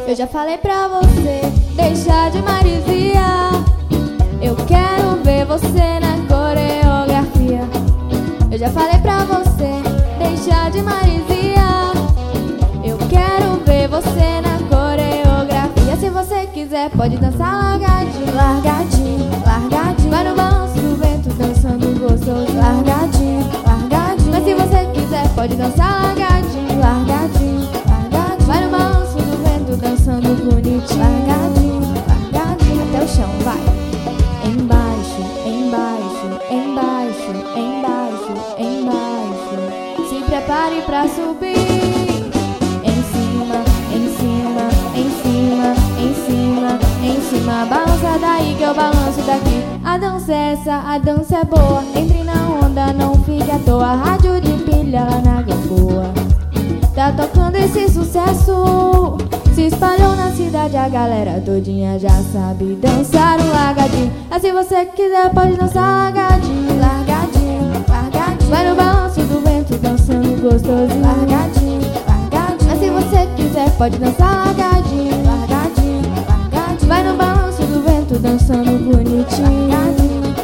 Eu já falei pra você deixar de marisia. Eu quero ver você na coreografia. Eu já falei pra você deixar de marisia. Eu quero ver você na coreografia. Se você quiser pode dançar largadinho, largadinho, largadinho. Vai no balanço do vento dançando gostoso, largadinho, largadinho. Mas se você quiser pode dançar largadinho, largadinho, largadinho. Vai no balanço do vento dançando bonitinho, largadinho, largadinho. Até o chão, vai. Embaixo, embaixo, embaixo, embaixo, embaixo. Se prepare pra subir. Em cima, em cima, em cima, em cima, em cima. Balança daí que eu balanço daqui. A dança é essa, a dança é boa. Entre na onda, não fique à toa. Rádio de pilha lá na Gamboa. Tá tocando esse sucesso. Se espalhou na cidade, a galera todinha já sabe dançar um largadinho. Mas se você quiser pode dançar largadinho, largadinho, largadinho. Vai no balanço do vento dançando gostoso, largadinho, largadinho. Mas se você quiser pode dançar largadinho, largadinho, largadinho. Vai no balanço do vento dançando bonitinho, largadinho, largadinho.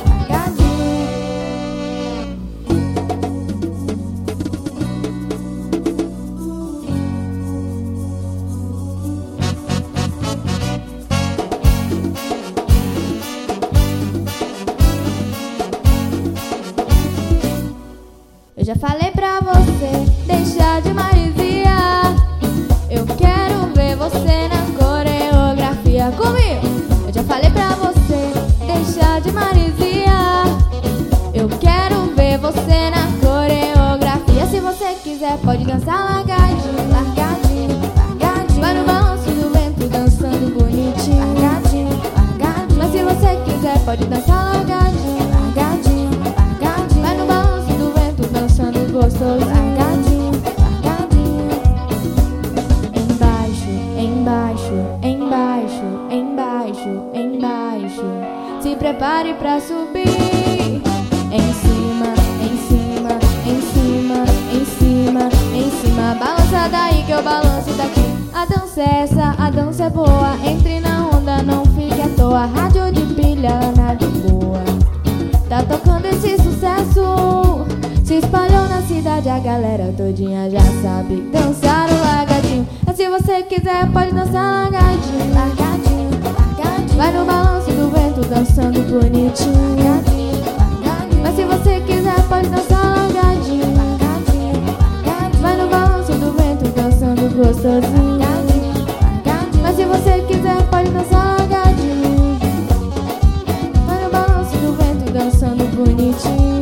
Eu já falei pra você deixar de marisia. Eu quero ver você na coreografia. Comigo! Eu já falei pra você deixar de marisia. Eu quero ver você na coreografia. Se você quiser pode dançar largadinho, largadinho, largadinho. Vai no balanço do vento dançando bonitinho, largadinho, largadinho. Mas se você quiser pode dançar largadinho, largadinho, largadinho. Vai no balanço do vento dançando gostoso, largadinho, largadinho. Embaixo, embaixo, embaixo, embaixo, embaixo. Se prepare pra subir. Em cima, em cima, em cima, em cima, em cima. Balança daí que eu balanço daqui. A dança é essa, a dança é boa. Entre na onda, não fique à toa. Rádio de pilha na Gamboa. Tá tocando esse sucesso. Se espalhou na cidade, a galera todinha já sabe dançar o largadinho. Mas se você quiser pode dançar largadinho, largadinho, largadinho. Vai no balanço do vento dançando bonitinho, largadinho, largadinho. Mas se você quiser pode dançar largadinho, largadinho, largadinho. Vai no balanço do vento dançando gostosinho, largadinho, largadinho. Mas se você quiser pode dançar largadinho. Vai no balanço do vento dançando bonitinho.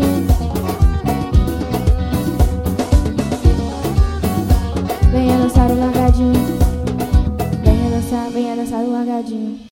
Venha dançar o largadinho. Venha dançar o largadinho.